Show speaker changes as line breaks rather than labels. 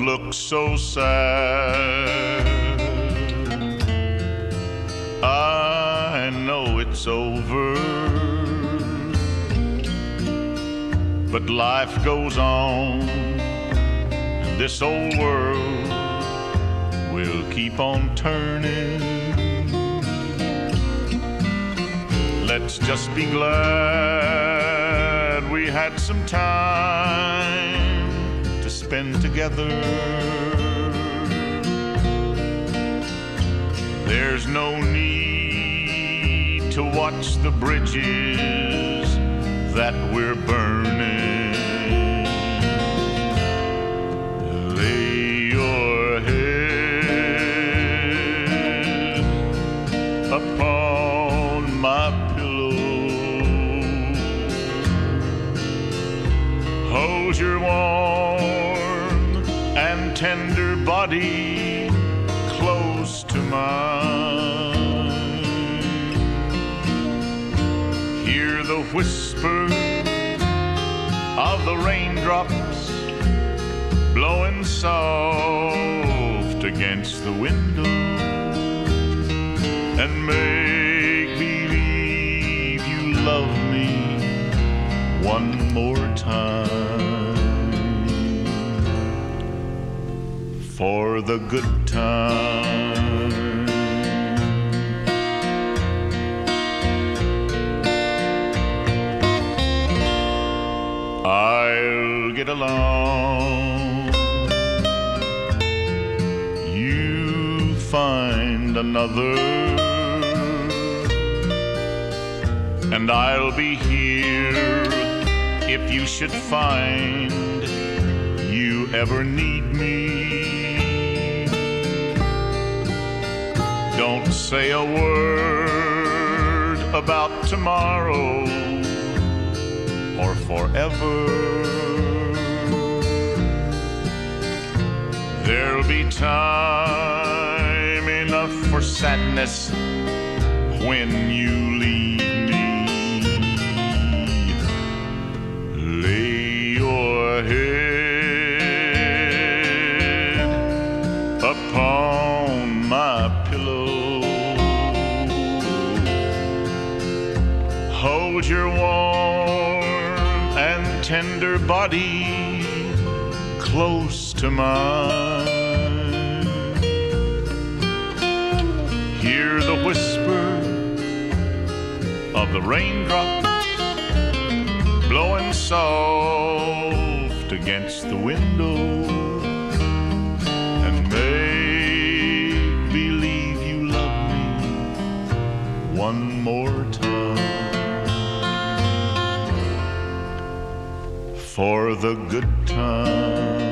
look so sad. I know it's over, but life goes on, and this old world will keep on turning. Let's just be glad we had some time to spend together. There's no need to watch the bridges that we're burning. Lay your head upon my hold your warm and tender body close to mine. Hear the whisper of the raindrops blowing soft against the window, and make believe you love me one more time, for the good time. I'll get along, you find another, and I'll be here if you should find you ever need me. Don't say a word about tomorrow or forever. There'll be time enough for sadness when you leave me. Lay your head upon my pillow, hold your warm and tender body close to mine. Hear the whisper of the raindrops blowing soft against the window, and make believe you love me one more time, for the good time.